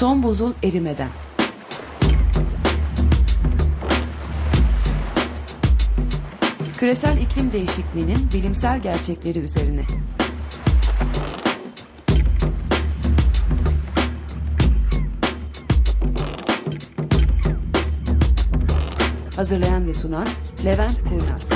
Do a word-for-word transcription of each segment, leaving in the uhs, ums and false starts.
Son buzul erimeden. Küresel iklim değişikliğinin bilimsel gerçekleri üzerine. Hazırlayan ve sunan Levent Kurnaz.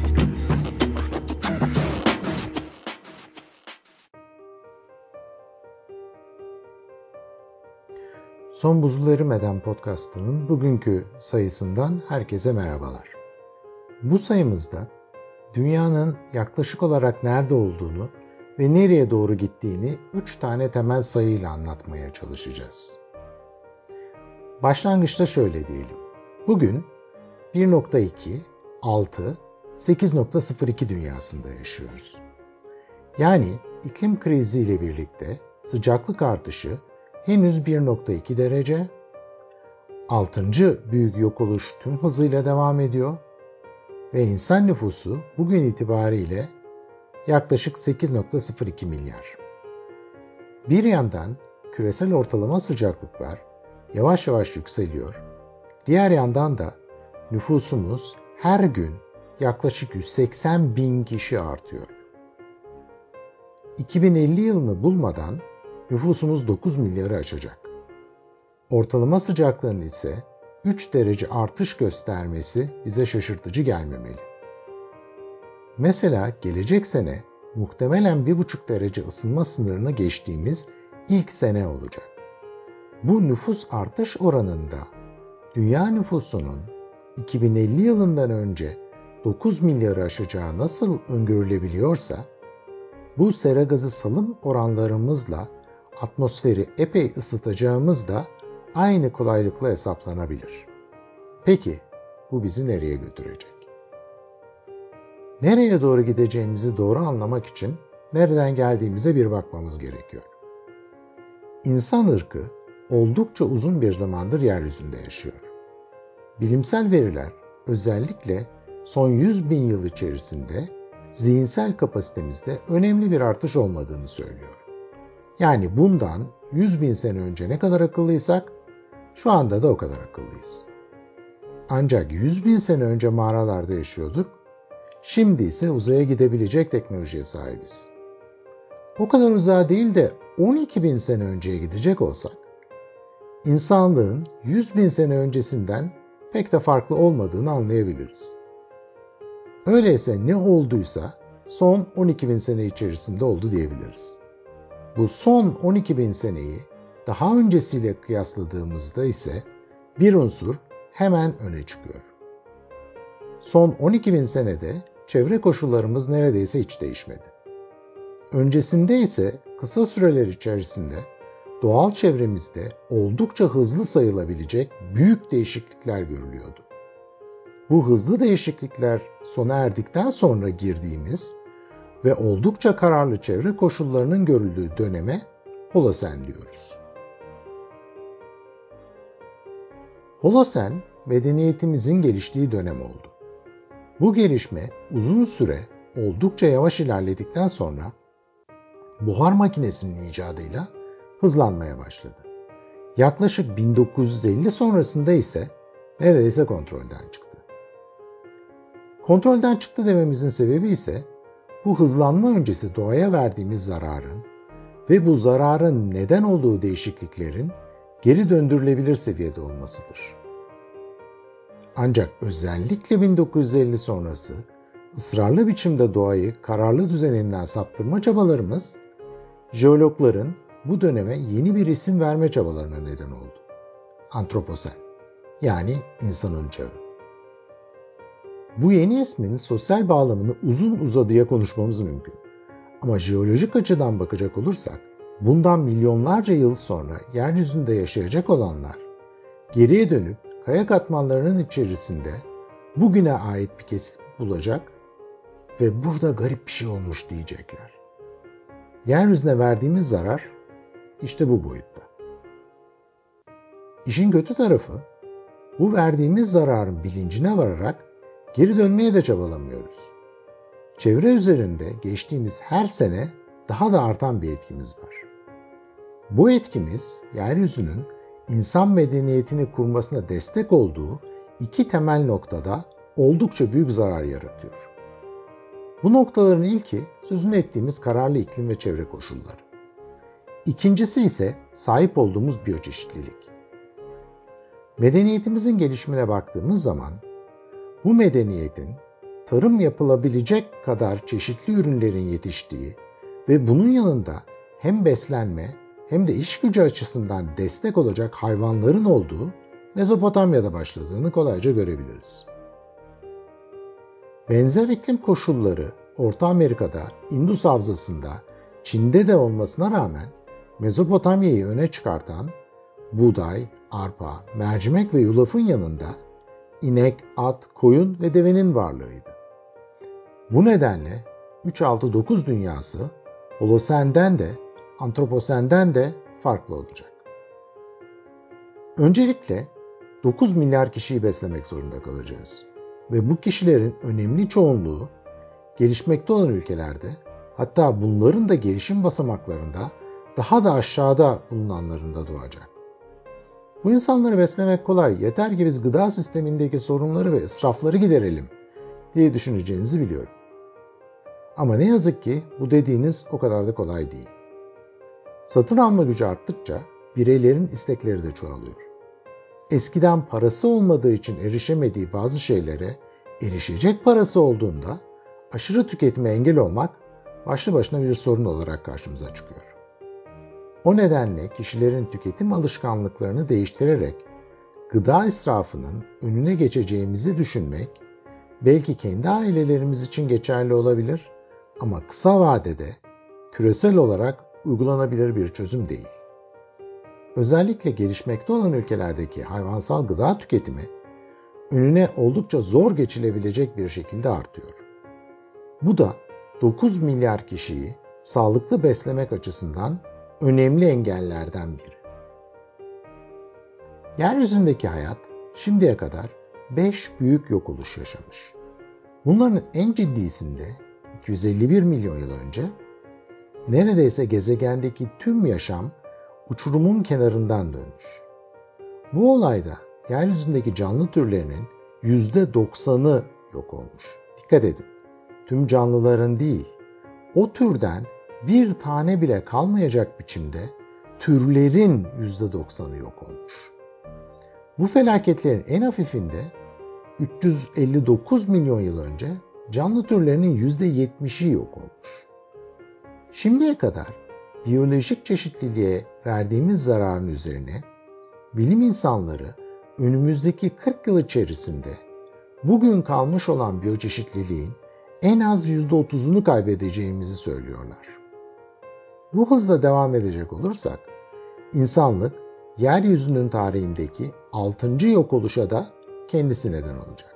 Son Buzul Erimeden podcastının bugünkü sayısından herkese merhabalar. Bu sayımızda dünyanın yaklaşık olarak nerede olduğunu ve nereye doğru gittiğini üç tane temel sayıyla anlatmaya çalışacağız. Başlangıçta şöyle diyelim. Bugün bir nokta iki, altı, sekiz nokta sıfır iki dünyasında yaşıyoruz. Yani iklim krizi ile birlikte sıcaklık artışı henüz bir nokta iki derece, altıncı büyük yok oluş tüm hızıyla devam ediyor ve insan nüfusu bugün itibariyle yaklaşık sekiz nokta sıfır iki milyar. Bir yandan küresel ortalama sıcaklıklar yavaş yavaş yükseliyor, diğer yandan da nüfusumuz her gün yaklaşık yüz seksen bin kişi artıyor. iki bin elli yılını bulmadan nüfusumuz dokuz milyarı aşacak. Ortalama sıcaklığın ise üç derece artış göstermesi bize şaşırtıcı gelmemeli. Mesela gelecek sene muhtemelen bir buçuk derece ısınma sınırını geçtiğimiz ilk sene olacak. Bu nüfus artış oranında dünya nüfusunun iki bin elli yılından önce dokuz milyarı aşacağı nasıl öngörülebiliyorsa, bu sera gazı salım oranlarımızla atmosferi epey ısıtacağımız da aynı kolaylıkla hesaplanabilir. Peki bu bizi nereye götürecek? Nereye doğru gideceğimizi doğru anlamak için nereden geldiğimize bir bakmamız gerekiyor. İnsan ırkı oldukça uzun bir zamandır yeryüzünde yaşıyor. Bilimsel veriler özellikle son yüz bin yıl içerisinde zihinsel kapasitemizde önemli bir artış olmadığını söylüyor. Yani bundan yüz bin sene önce ne kadar akıllıysak şu anda da o kadar akıllıyız. Ancak yüz bin sene önce mağaralarda yaşıyorduk, şimdi ise uzaya gidebilecek teknolojiye sahibiz. O kadar uzağa değil de on iki bin sene önceye gidecek olsak, insanlığın yüz bin sene öncesinden pek de farklı olmadığını anlayabiliriz. Öyleyse ne olduysa son on iki bin sene içerisinde oldu diyebiliriz. Bu son on iki bin seneyi daha öncesiyle kıyasladığımızda ise bir unsur hemen öne çıkıyor. Son on iki bin senede çevre koşullarımız neredeyse hiç değişmedi. Öncesinde ise kısa süreler içerisinde doğal çevremizde oldukça hızlı sayılabilecek büyük değişiklikler görülüyordu. Bu hızlı değişiklikler sona erdikten sonra girdiğimiz ve oldukça kararlı çevre koşullarının görüldüğü döneme Holosen diyoruz. Holosen, medeniyetimizin geliştiği dönem oldu. Bu gelişme uzun süre oldukça yavaş ilerledikten sonra buhar makinesinin icadıyla hızlanmaya başladı. Yaklaşık bin dokuz yüz elli sonrasında ise neredeyse kontrolden çıktı. Kontrolden çıktı dememizin sebebi ise bu hızlanma öncesi doğaya verdiğimiz zararın ve bu zararın neden olduğu değişikliklerin geri döndürülebilir seviyede olmasıdır. Ancak özellikle bin dokuz yüz elli sonrası ısrarlı biçimde doğayı kararlı düzeninden saptırma çabalarımız, jeologların bu döneme yeni bir isim verme çabalarına neden oldu. Antroposen, yani insanın çağı. Bu yeni ismin sosyal bağlamını uzun uzadıya konuşmamız mümkün. Ama jeolojik açıdan bakacak olursak, bundan milyonlarca yıl sonra yeryüzünde yaşayacak olanlar, geriye dönüp kaya katmanlarının içerisinde bugüne ait bir kesit bulacak ve burada garip bir şey olmuş diyecekler. Yeryüzüne verdiğimiz zarar işte bu boyutta. İşin kötü tarafı, bu verdiğimiz zararın bilincine vararak geri dönmeye de çabalamıyoruz. Çevre üzerinde geçtiğimiz her sene daha da artan bir etkimiz var. Bu etkimiz yeryüzünün insan medeniyetini kurmasına destek olduğu iki temel noktada oldukça büyük zarar yaratıyor. Bu noktaların ilki sözünü ettiğimiz kararlı iklim ve çevre koşulları. İkincisi ise sahip olduğumuz biyoçeşitlilik. Medeniyetimizin gelişimine baktığımız zaman bu medeniyetin tarım yapılabilecek kadar çeşitli ürünlerin yetiştiği ve bunun yanında hem beslenme hem de iş gücü açısından destek olacak hayvanların olduğu Mezopotamya'da başladığını kolayca görebiliriz. Benzer iklim koşulları Orta Amerika'da, Indus Havzası'nda, Çin'de de olmasına rağmen Mezopotamya'yı öne çıkartan buğday, arpa, mercimek ve yulafın yanında inek, at, koyun ve devenin varlığıydı. Bu nedenle üç altı dokuz dünyası Holosen'den de Antroposen'den de farklı olacak. Öncelikle dokuz milyar kişiyi beslemek zorunda kalacağız. Ve bu kişilerin önemli çoğunluğu gelişmekte olan ülkelerde, hatta bunların da gelişim basamaklarında daha da aşağıda bulunanlarında doğacak. Bu insanları beslemek kolay, yeter ki biz gıda sistemindeki sorunları ve israfları giderelim diye düşüneceğinizi biliyorum. Ama ne yazık ki bu dediğiniz o kadar da kolay değil. Satın alma gücü arttıkça bireylerin istekleri de çoğalıyor. Eskiden parası olmadığı için erişemediği bazı şeylere erişecek parası olduğunda aşırı tüketime engel olmak başlı başına bir sorun olarak karşımıza çıkıyor. O nedenle kişilerin tüketim alışkanlıklarını değiştirerek gıda israfının önüne geçeceğimizi düşünmek belki kendi ailelerimiz için geçerli olabilir ama kısa vadede küresel olarak uygulanabilir bir çözüm değil. Özellikle gelişmekte olan ülkelerdeki hayvansal gıda tüketimi önüne oldukça zor geçilebilecek bir şekilde artıyor. Bu da dokuz milyar kişiyi sağlıklı beslemek açısından önemli engellerden biri. Yeryüzündeki hayat şimdiye kadar beş büyük yok oluş yaşamış. Bunların en ciddisinde iki yüz elli bir milyon yıl önce neredeyse gezegendeki tüm yaşam uçurumun kenarından dönmüş. Bu olayda yeryüzündeki canlı türlerinin yüzde doksanı yok olmuş. Dikkat edin, tüm canlıların değil, o türden bir tane bile kalmayacak biçimde türlerin yüzde doksanı yok olmuş. Bu felaketlerin en hafifinde üç yüz elli dokuz milyon yıl önce canlı türlerinin yüzde yetmişi yok olmuş. Şimdiye kadar biyolojik çeşitliliğe verdiğimiz zararın üzerine bilim insanları önümüzdeki kırk yıl içerisinde bugün kalmış olan biyoçeşitliliğin en az yüzde otuzunu kaybedeceğimizi söylüyorlar. Bu hızla devam edecek olursak insanlık yeryüzünün tarihindeki altıncı yok oluşa da kendisi neden olacak.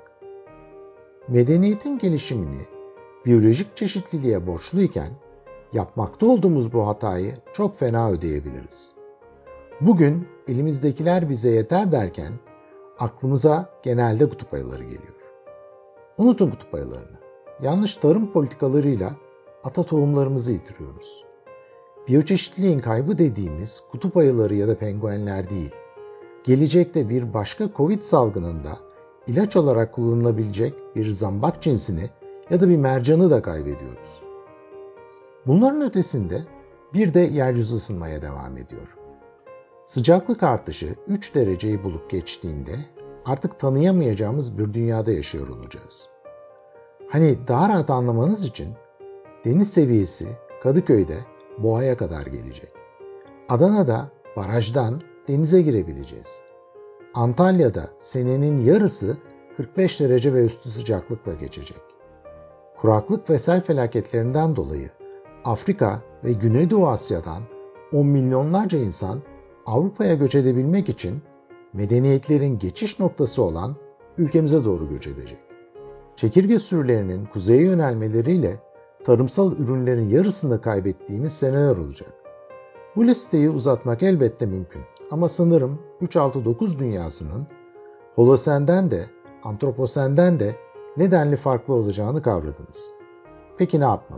Medeniyetin gelişimini biyolojik çeşitliliğe borçluyken yapmakta olduğumuz bu hatayı çok fena ödeyebiliriz. Bugün elimizdekiler bize yeter derken aklımıza genelde kutup ayıları geliyor. Unutun kutup ayılarını. Yanlış tarım politikalarıyla ata tohumlarımızı yitiriyoruz. Biyoçeşitliliğin kaybı dediğimiz kutup ayıları ya da penguenler değil, gelecekte bir başka Covid salgınında ilaç olarak kullanılabilecek bir zambak cinsini ya da bir mercanı da kaybediyoruz. Bunların ötesinde bir de yeryüzü ısınmaya devam ediyor. Sıcaklık artışı üç dereceyi bulup geçtiğinde artık tanıyamayacağımız bir dünyada yaşıyor olacağız. Hani daha rahat anlamanız için deniz seviyesi Kadıköy'de boğaya kadar gelecek. Adana'da barajdan denize girebileceğiz. Antalya'da senenin yarısı kırk beş derece ve üstü sıcaklıkla geçecek. Kuraklık ve sel felaketlerinden dolayı Afrika ve Güneydoğu Asya'dan on milyonlarca insan Avrupa'ya göç edebilmek için medeniyetlerin geçiş noktası olan ülkemize doğru göç edecek. Çekirge sürülerinin kuzeye yönelmeleriyle tarımsal ürünlerin yarısını kaybettiğimiz seneler olacak. Bu listeyi uzatmak elbette mümkün ama sanırım üç altı dokuz dünyasının Holosen'den de Antroposen'den de nedenli farklı olacağını kavradınız. Peki ne yapmalı?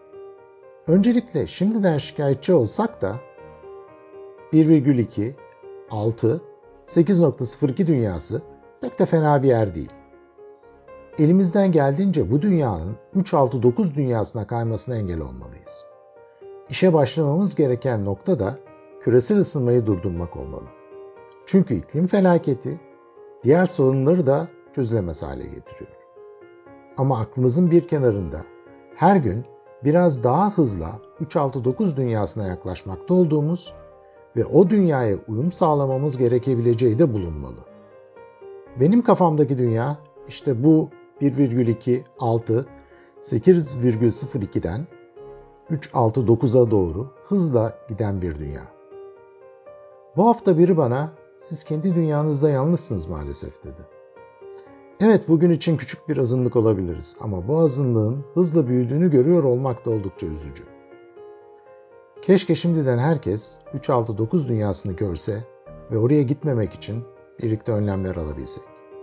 Öncelikle şimdiden şikayetçi olsak da bir virgül iki altı, sekiz nokta sıfır iki dünyası pek de fena bir yer değil. Elimizden geldiğince bu dünyanın üç altı dokuz dünyasına kaymasına engel olmalıyız. İşe başlamamız gereken nokta da küresel ısınmayı durdurmak olmalı. Çünkü iklim felaketi diğer sorunları da çözülemez hale getiriyor. Ama aklımızın bir kenarında her gün biraz daha hızla üç altı dokuz dünyasına yaklaşmakta olduğumuz ve o dünyaya uyum sağlamamız gerekebileceği de bulunmalı. Benim kafamdaki dünya işte bu bir virgül iki, altı, sekiz virgül sıfır iki'den üç altı dokuza doğru hızla giden bir dünya. Bu hafta biri bana "Siz kendi dünyanızda yalnızsınız maalesef" dedi. Evet, bugün için küçük bir azınlık olabiliriz ama bu azınlığın hızla büyüdüğünü görüyor olmak da oldukça üzücü. Keşke şimdiden herkes üç altı dokuz dünyasını görse ve oraya gitmemek için birlikte önlemler alabilsek.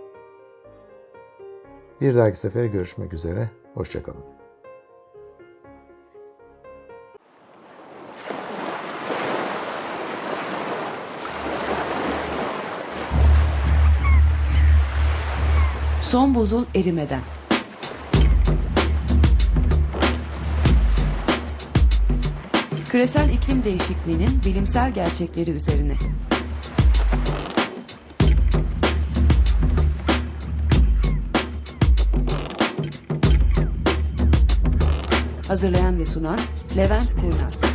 Bir dahaki sefere görüşmek üzere, hoşça kalın. Son buzul erimeden. Küresel iklim değişikliğinin bilimsel gerçekleri üzerine. Hazırlayan ve sunan Levent Kurnaz.